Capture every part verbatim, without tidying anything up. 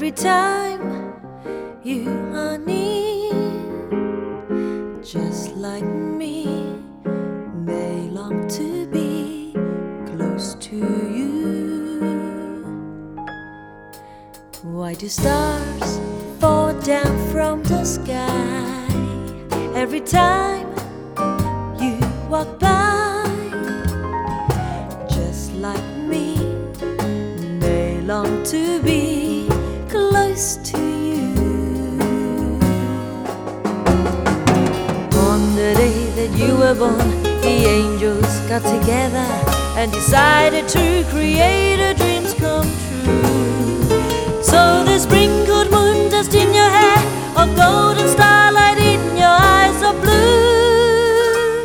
Every time you are near, just like me, they long to be close to you. Why do stars fall down from the sky every time you walk by? Just like me, they long to be close to you. On the day that you were born, the angels got together and decided to create a dreams come true. So they sprinkled moon dust in your hair, or golden starlight in your eyes of blue.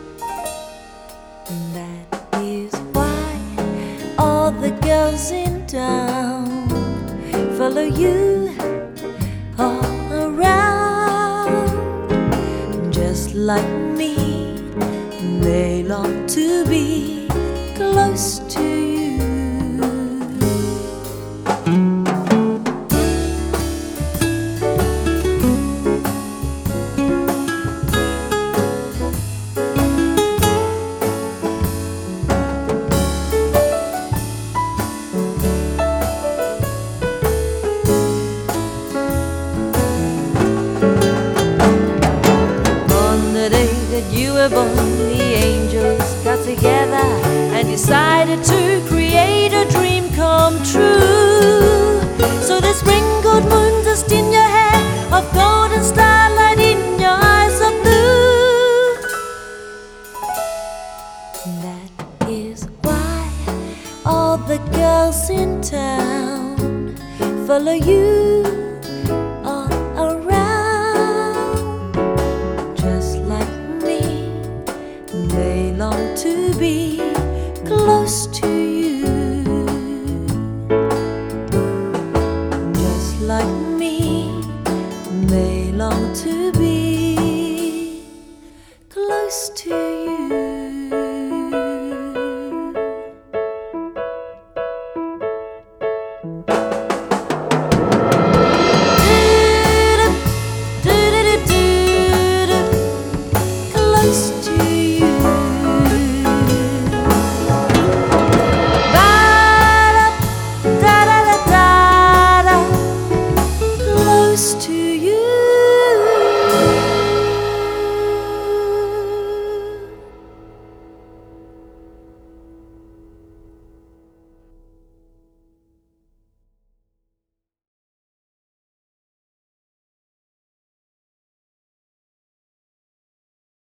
That is why all the girls in town follow you all around. Just like me, they long to be close to you. You were born, the angels got together and decided to create a dream come true. So they sprinkled moon dust in your hair, of golden starlight in your eyes of blue. That is why all the girls in town follow you all around. Just like they long to be close to you. Just like me, they long to be